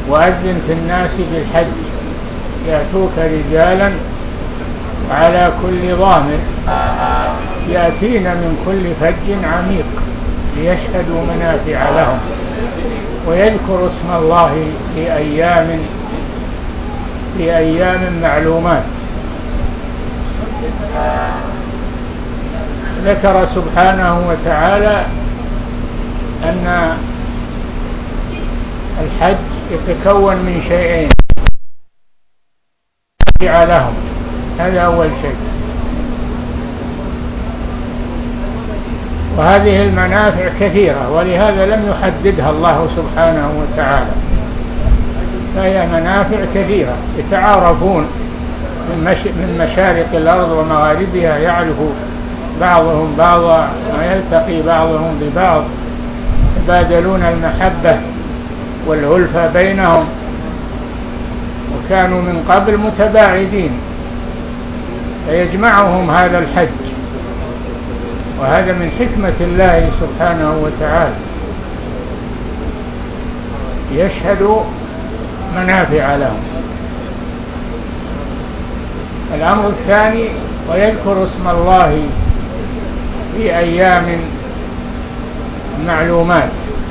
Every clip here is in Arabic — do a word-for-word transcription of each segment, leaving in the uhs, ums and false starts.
وأذن في الناس بالحج يأتوك رجالا وعلى كل ضامر يأتين من كل فج عميق ليشهدوا منافع لهم ويذكروا اسم الله في أيام في أيام معلومات. ذكر سبحانه وتعالى أن الحج يتكون من شيئين لهم، هذا أول شيء، وهذه المنافع كثيرة ولهذا لم يحددها الله سبحانه وتعالى، فهي منافع كثيرة. يتعارفون من مشارق الأرض ومغاربها، يعرف بعضهم بعضا ويلتقي بعضهم ببعض، يتبادلون المحبة والألفة بينهم، وكانوا من قبل متباعدين فيجمعهم هذا الحج، وهذا من حكمة الله سبحانه وتعالى، يشهد منافع لهم. الأمر الثاني ويذكر اسم الله في أيام معلومات،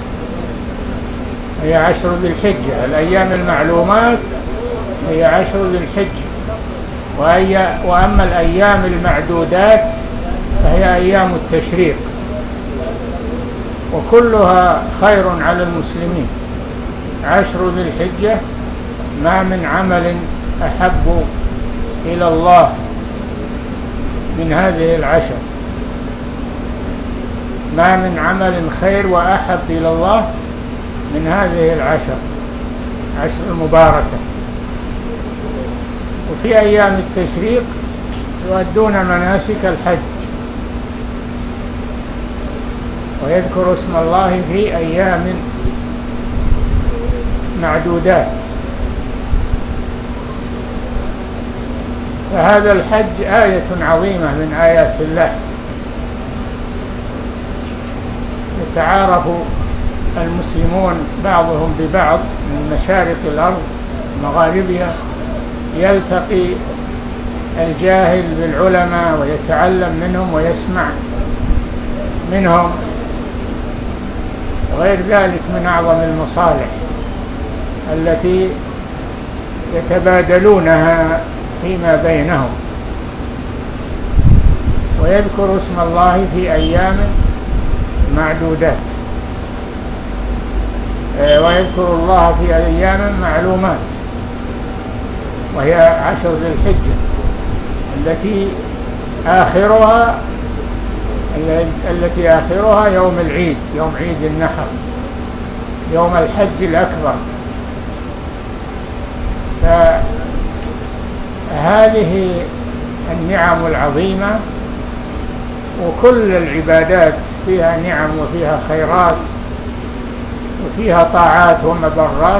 هي عشر ذي الحجة. الأيام المعلومات هي عشر ذي الحجة، وأما الأيام المعدودات فهي أيام التشريق، وكلها خير على المسلمين. عشر ذي الحجة ما من عمل أحب إلى الله من هذه العشر، ما من عمل خير وأحب إلى الله من هذه العشر، عشر المباركة. وفي أيام التشريق يؤدون مناسك الحج، ويذكر اسم الله في أيام معدودات. فهذا الحج آية عظيمة من آيات الله، يتعارف المسلمون بعضهم ببعض من مشارق الأرض مغاربها، يلتقي الجاهل بالعلماء ويتعلم منهم ويسمع منهم، وغير ذلك من أعظم المصالح التي يتبادلونها فيما بينهم. ويذكر اسم الله في أيام معدودات، ويذكر الله في أيام معلومات، وهي عشر ذي الحجة التي آخرها التي آخرها يوم العيد، يوم عيد النحر، يوم الحج الأكبر. فهذه النعم العظيمة، وكل العبادات فيها نعم وفيها خيرات وفيها طاعات ومبرات،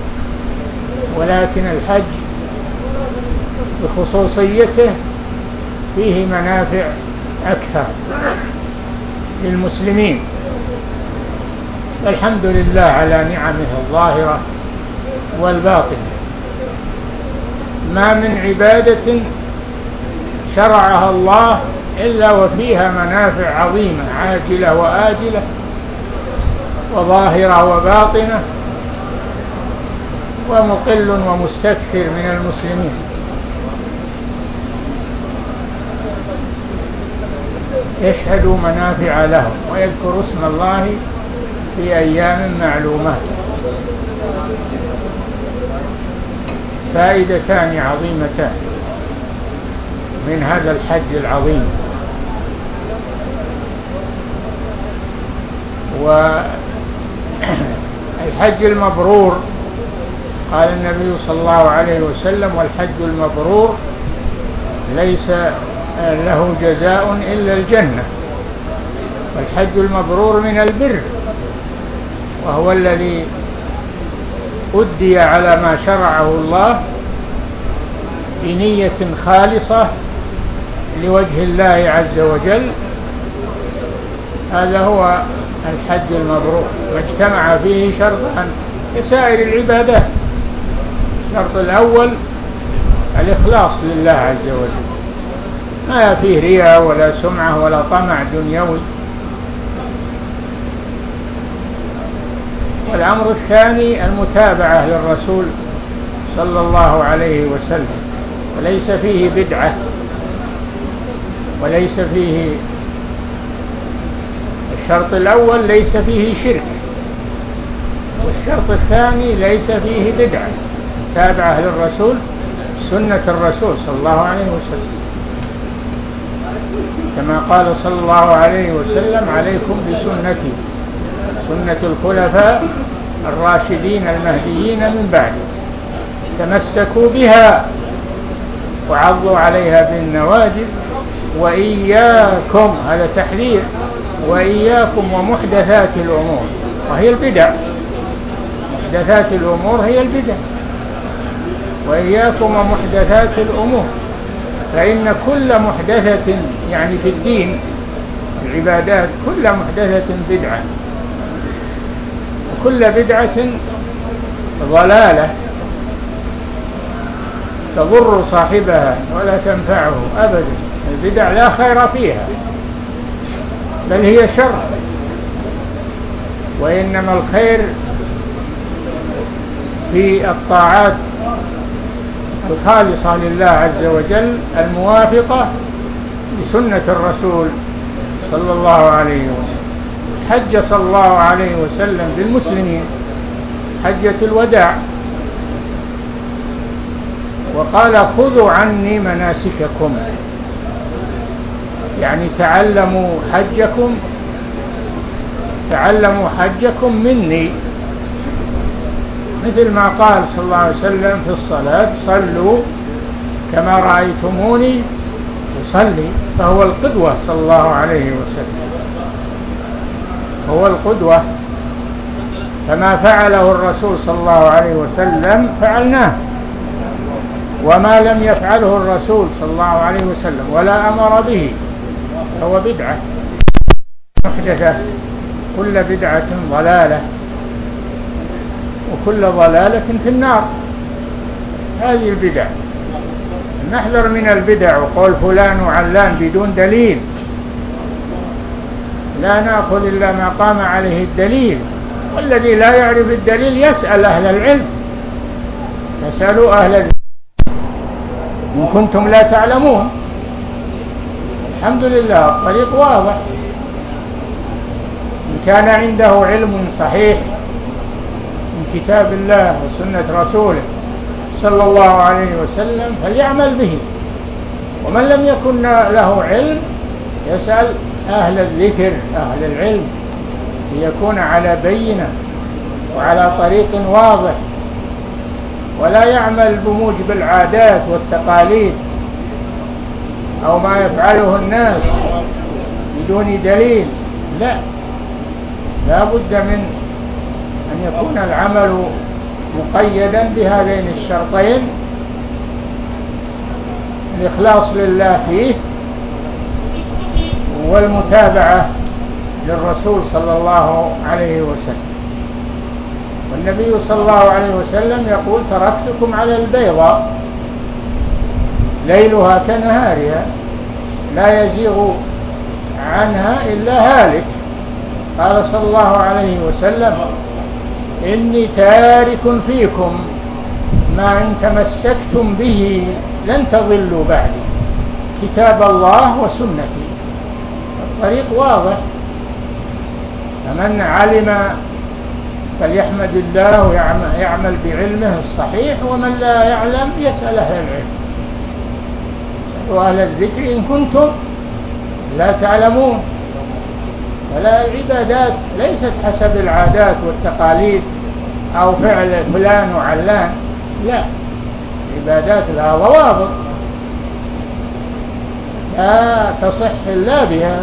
ولكن الحج بخصوصيته فيه منافع أكثر للمسلمين. الحمد لله على نعمه الظاهرة والباطنة. ما من عبادة شرعها الله إلا وفيها منافع عظيمة عاجلة وآجلة وظاهرة وباطنة، ومقل ومستكثر من المسلمين. يشهدوا منافع لهم ويذكر اسم الله في أيام معلومات. فائدتان عظيمتان من هذا الحج العظيم. والحج المبرور قال النبي صلى الله عليه وسلم: والحج المبرور ليس له جزاء إلا الجنة. والحج المبرور من البر، وهو الذي أدي على ما شرعه الله بنية خالصة لوجه الله عز وجل. هذا هو الحج المبرور، واجتمع فيه شرطان كسائر العبادات. الشرط الأول الإخلاص لله عز وجل، ما فيه رياء ولا سمعة ولا طمع دنيوي. والأمر الثاني المتابعة للرسول صلى الله عليه وسلم، وليس فيه بدعة وليس فيه. الشرط الأول ليس فيه شرك، والشرط الثاني ليس فيه بدعة، تابعة للرسول، سنة الرسول صلى الله عليه وسلم، كما قال صلى الله عليه وسلم: عليكم بسنتي سنة الخلفاء الراشدين المهديين من بعد، تمسكوا بها وعضوا عليها بالنواجذ، وإياكم، هذا تحذير، وإياكم ومحدثات الأمور، وهي البدع. محدثات الأمور هي البدع. وإياكم ومحدثات الأمور، فإن كل محدثة يعني في الدين العبادات كل محدثة بدعة، وكل بدعة ضلالة تضر صاحبها ولا تنفعه أبدا. البدع لا خير فيها بل هي شر، وإنما الخير في الطاعات الخالصة لله عز وجل الموافقة لسنة الرسول صلى الله عليه وسلم. حج صلى الله عليه وسلم بالمسلمين حجة الوداع، وقال: خذوا عني مناسككم، يعني تعلموا حجكم تعلموا حجكم مني، مثل ما قال صلى الله عليه وسلم في الصلاة: صلوا كما رأيتموني أصلي. فهو القدوة صلى الله عليه وسلم، هو القدوة، فما فعله الرسول صلى الله عليه وسلم فعلناه، وما لم يفعله الرسول صلى الله عليه وسلم ولا أمر به فهو بدعة محدثة. كل بدعة ضلالة، وكل ضلالة في النار. هذه البدع، نحذر من البدع وقول فلان وعلان بدون دليل، لا نأخذ إلا ما قام عليه الدليل، والذي لا يعرف الدليل يسأل أهل العلم، يسألوا أهل العلم إن كنتم لا تعلمون. الحمد لله الطريق واضح، إن كان عنده علم صحيح من كتاب الله وسنة رسوله صلى الله عليه وسلم فليعمل به، ومن لم يكن له علم يسأل أهل الذكر أهل العلم ليكون على بينة وعلى طريق واضح، ولا يعمل بموجب العادات والتقاليد أو ما يفعله الناس بدون دليل. لا لا بد من أن يكون العمل مقيدا بهذين الشرطين: الإخلاص لله فيه، والمتابعة للرسول صلى الله عليه وسلم. والنبي صلى الله عليه وسلم يقول: تركتكم على البيضاء ليلها كنهارها لا يزيغ عنها إلا هالك. قال صلى الله عليه وسلم: إني تارك فيكم ما إن تمسكتم به لن تضلوا بعدي، كتاب الله وسنتي. الطريق واضح، فمن علم فليحمد الله ويعمل بعلمه الصحيح، ومن لا يعلم يسأل أهل العلم، يسأل أهل الذكر إن كنتم لا تعلمون. فلا العبادات ليست حسب العادات والتقاليد أو فعل فلان وعلان، لا، عبادات لها ضوابط لا تصح إلا بها.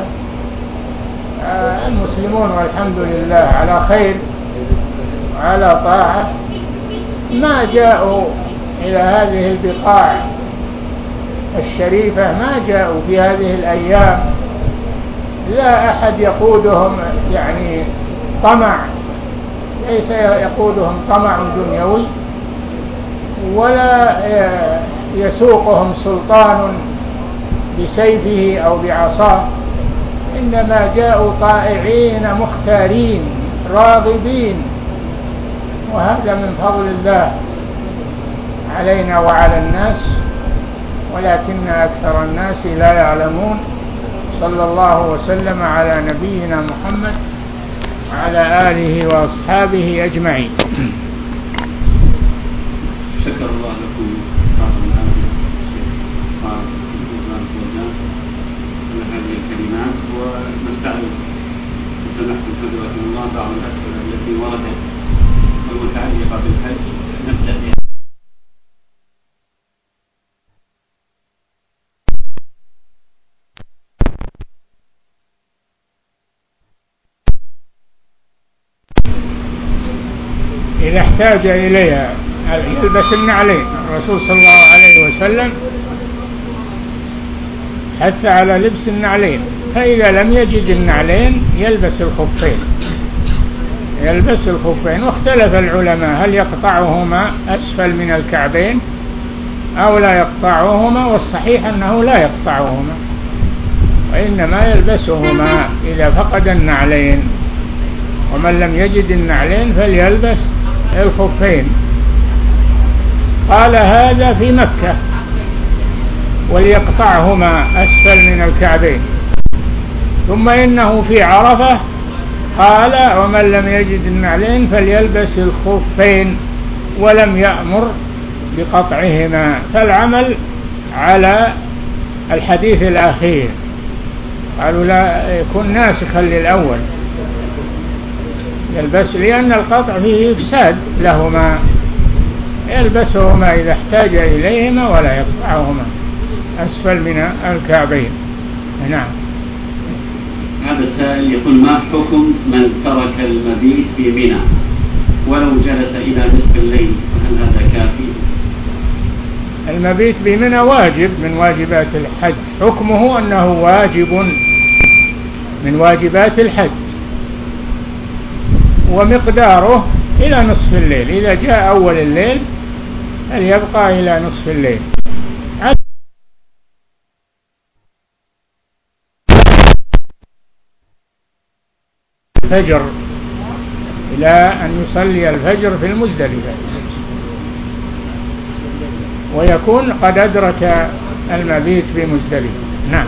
المسلمون والحمد لله على خير وعلى طاعة، ما جاءوا إلى هذه البقاع الشريفة، ما جاءوا في هذه الأيام لا أحد يقودهم يعني طمع، ليس يقودهم طمع دنيوي، ولا يسوقهم سلطان بسيفه أو بعصاه، إنما جاءوا طائعين مختارين راغبين، وهذا من فضل الله علينا وعلى الناس، ولكن أكثر الناس لا يعلمون. صلى الله وسلم على نبينا محمد وعلى آله وأصحابه أجمعين. شكر الله لكم صاحب العالم صاحب الفوزان على هذه الكلمات، ونستعرض بسماحة حضراتكم الله بعض الأسئلة التي وردت المتعلقة بالحج. نبدأ بها. إذا احتاج إليها يلبس النعلين. الرسول صلى الله عليه وسلم حث على لبس النعلين، فإذا لم يجد النعلين يلبس الخفين يلبس الخفين واختلف العلماء هل يقطعهما أسفل من الكعبين أو لا يقطعهما، والصحيح أنه لا يقطعهما، وإنما يلبسهما إذا فقد النعلين. ومن لم يجد النعلين فليلبس الخفين. قال هذا في مكة، وليقطعهما أسفل من الكعبين. ثم إنه في عرفة قال ومن لم يجد النعلين فليلبس الخفين، ولم يأمر بقطعهما. فالعمل على الحديث الأخير، قالوا لا يكون ناسخا للأول، يلبس، لأن القطع فيه إفساد لهما، يلبسهما إذا احتاج إليهما ولا يقطعهما أسفل من الكعبين. نعم. هذا السائل يقول ما حكم من ترك المبيت في منى ولو جلس إلى نصف الليل، هل هذا كافي؟ المبيت بمنى واجب من واجبات الحج، حكمه أنه واجب من واجبات الحج، ومقداره إلى نصف الليل. إذا جاء أول الليل فليبقى إلى نصف الليل. الفجر إلى أن يصلي الفجر في المزدلفة، ويكون قد أدرك المبيت في مزدلفة. نعم.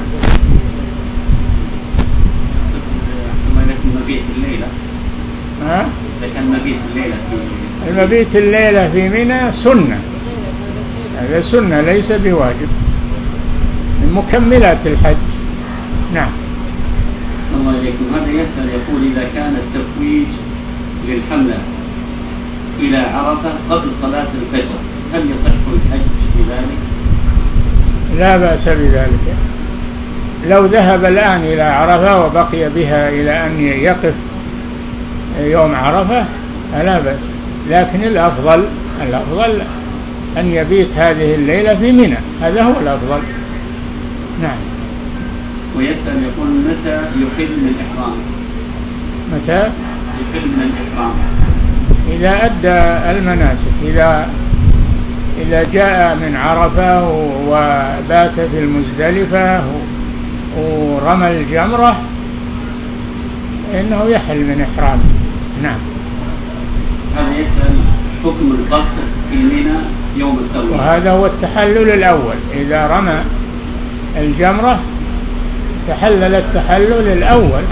المبيت الليلة ها؟ كان مبيت الليلة في المبيت الليلة في منى سنة، هذا سنة ليس بواجب، من مكملات الحج. نعم. الله إليكم. هذا يسأل يقول إذا كان التفويج للحملة إلى عرفة قبل صلاة الفجر هل يصح الحج بذلك؟ لا بأس بذلك، لو ذهب الآن إلى عرفة وبقي بها إلى أن يقف يوم عرفة فلا بأس، لكن الأفضل الأفضل أن يبيت هذه الليلة في منى، هذا هو الأفضل. نعم. ويسأل يقول متى يحل من الإحرام؟ متى يحل من الإحرام؟ إذا أدى المناسك، إذا إذا جاء من عرفة وبات في المزدلفة ورمى الجمرة إنه يحل من إحرامه. نعم. هذا يسأل حكم القصر في منى يوم التروية، وهذا هو التحلل الأول. إذا رمى الجمرة تحلل التحلل الأول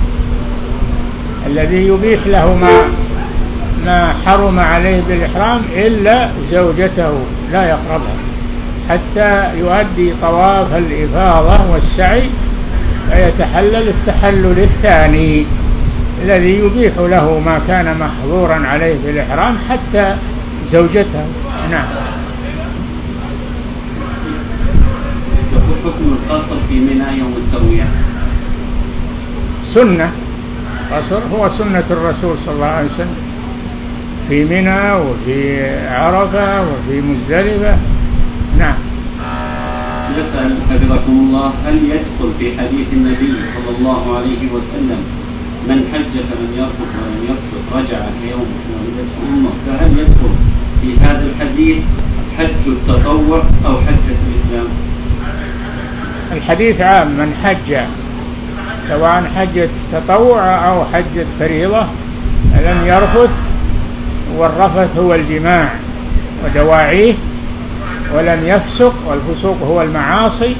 الذي يبيح له ما ما حرم عليه بالإحرام إلا زوجته لا يقربها حتى يؤدي طواف الإفاضة والسعي، فيتحلل التحلل الثاني الذي يبيح له ما كان محظورا عليه في الإحرام حتى زوجته. نعم. حكم القصر في منى يوم التروية سنة، قصر هو سنة الرسول صلى الله عليه وسلم في منى وفي عرفة وفي مزدلفة. نعم. يسأل حفظكم الله هل يدخل في حديث النبي صلى الله عليه وسلم من حج فلم يرفث ولم يفسق رجع كيوم ولدته أمه، فهل يدخل في هذا الحديث حج التطوع أو حجة الإسلام؟ الحديث عام، من حج سواء حجة تطوع أو حجة فريضة لم يرفث، والرفث هو الجماع ودواعيه، ولم يفسق، والفسوق هو المعاصي،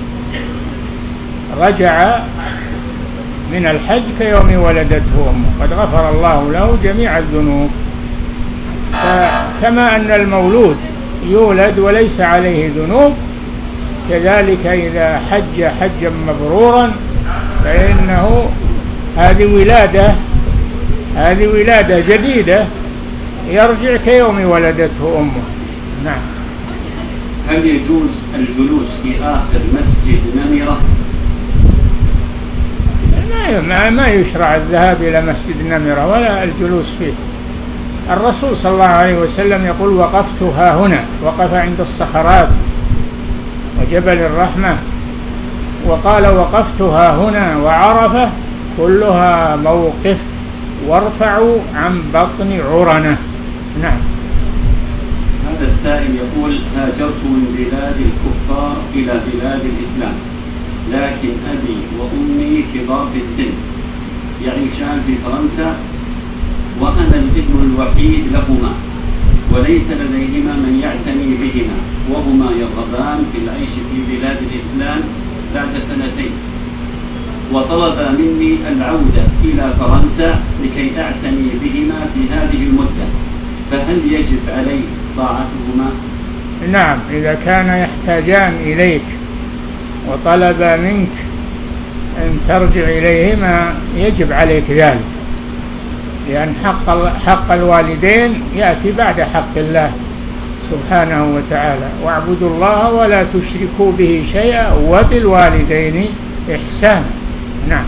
رجع من الحج كيوم ولدته أمه، قد غفر الله له جميع الذنوب. فكما أن المولود يولد وليس عليه ذنوب، كذلك إذا حج حجا مبرورا فإنه هذه ولادة هذه ولادة جديدة، يرجع كيوم ولدته أمه. نعم. هل يجوز الجلوس في آخر مسجد نمرة؟ ما ما يشرع الذهاب إلى مسجد نمرة ولا الجلوس فيه. الرسول صلى الله عليه وسلم يقول: وقفت ها هنا، وقف عند الصخرات وجبل الرحمة، وقال: وقفت ها هنا وعرفة كلها موقف، وارفعوا عن بطن عرنة. نعم. هذا السائل يقول: هاجرت من بلاد الكفار إلى بلاد الإسلام، لكن أبي وأمي كبار في السن يعيشان في فرنسا، وأنا الابن الوحيد لهما، وليس لديهما من يعتني بهما، وهما يرغبان في العيش في بلاد الإسلام بعد سنتين، وطلب مني العودة إلى فرنسا لكي أعتني بهما في هذه المدة، فهل يجب علي طاعتهما؟ نعم، إذا كان يحتاجان إليك وطلب منك أن ترجع إليهما يجب عليك ذلك، لأن حق حق الوالدين يأتي بعد حق الله سبحانه وتعالى: واعبدوا الله ولا تشركوا به شيئا وبالوالدين إحسانا. نعم.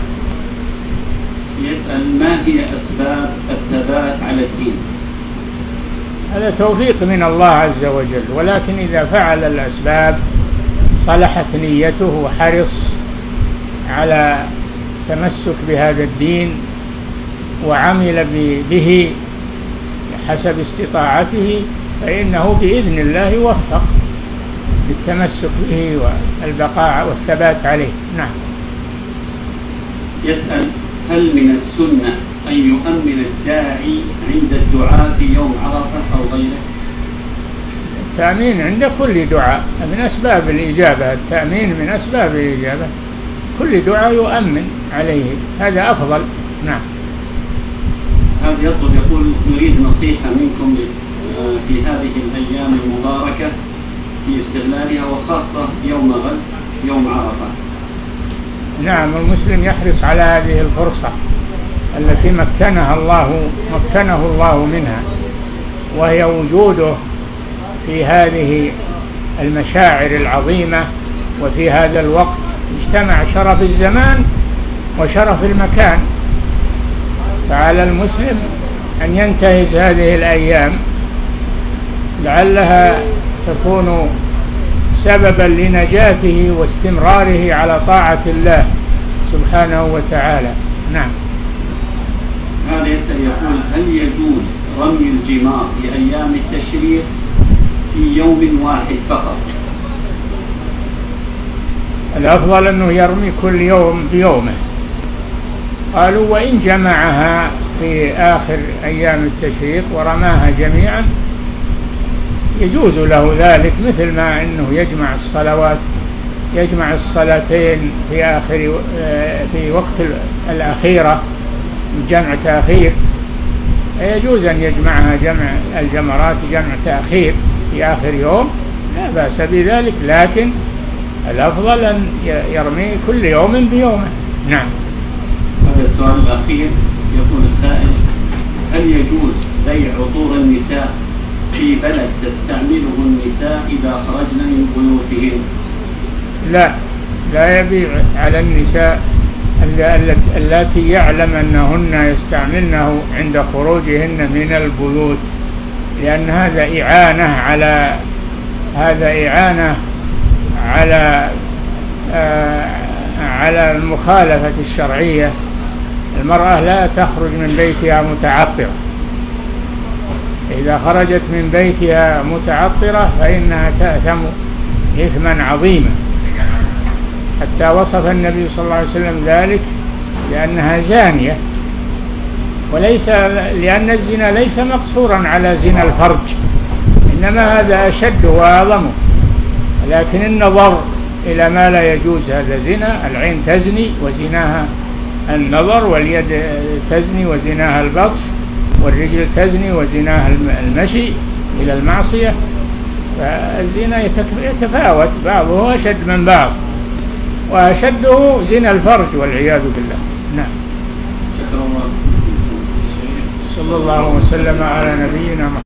يسأل: ما هي أسباب الثبات على الدين؟ هذا توفيق من الله عز وجل، ولكن إذا فعل الأسباب صلحت نيته وحرص على تمسك بهذا الدين وعمل به حسب استطاعته، فإنه بإذن الله يوفق بالتمسك به والبقاء والثبات عليه. نعم. يسأل: هل من السنة أن يؤمن الداعي عند الدعاء في يوم عرفة أو غيره؟ التأمين عند كل دعاء من أسباب الإجابة، التأمين من أسباب الإجابة، كل دعاء يؤمن عليه، هذا أفضل. نعم. هذا يطلب يقول: نريد نصيحة منكم في هذه الأيام المباركة في استغلالها، وخاصة يوم غد يوم عرفة. نعم، المسلم يحرص على هذه الفرصة التي مكنها الله مكنه الله منها، وهي وجوده في هذه المشاعر العظيمة وفي هذا الوقت، اجتمع شرف الزمان وشرف المكان، فعلى المسلم أن ينتهز هذه الأيام لعلها تكون سببا لنجاته واستمراره على طاعة الله سبحانه وتعالى. نعم. هذا يسأل يقول: هل يجوز رمي الجمار في أيام التشريق في يوم واحد فقط؟ الأفضل أنه يرمي كل يوم بيومه. قالوا: وإن جمعها في آخر أيام التشريق ورماها جميعا يجوز له ذلك، مثل ما أنه يجمع الصلوات، يجمع الصلاتين في آخر في وقت الأخيرة، جمع تأخير، يجوز أن يجمعها جمع الجمرات جمع تأخير في آخر يوم، لا بأس بذلك، لكن الأفضل أن يرمي كل يوم بيومه. نعم. هذا السؤال الأخير يقول السائل: هل يجوز بيع عطور النساء في بلد تستعمله النساء إذا خرجن من بيوتهن؟ لا، لا يبيع على النساء التي يعلم أنهن يستعملنه عند خروجهن من البيوت، لأن هذا إعانة على هذا إعانة على آه على المخالفة الشرعية. المرأة لا تخرج من بيتها متعطرة، إذا خرجت من بيتها متعطرة فإنها تأثم إثما عظيما، حتى وصف النبي صلى الله عليه وسلم ذلك لأنها زانية. وليس لأن الزنا ليس مقصورا على زنا الفرج، إنما هذا أشد وأعظمه، لكن النظر إلى ما لا يجوز هذا زنا. العين تزني وزناها النظر، واليد تزني وزناها البطش، والرجل تزني وزناها المشي إلى المعصية. فالزنا يتفاوت، بعضه أشد من بعض، وأشده زنا الفرج والعياذ بالله. نعم. شكرا الله. صلى الله وسلم على نبينا محمد.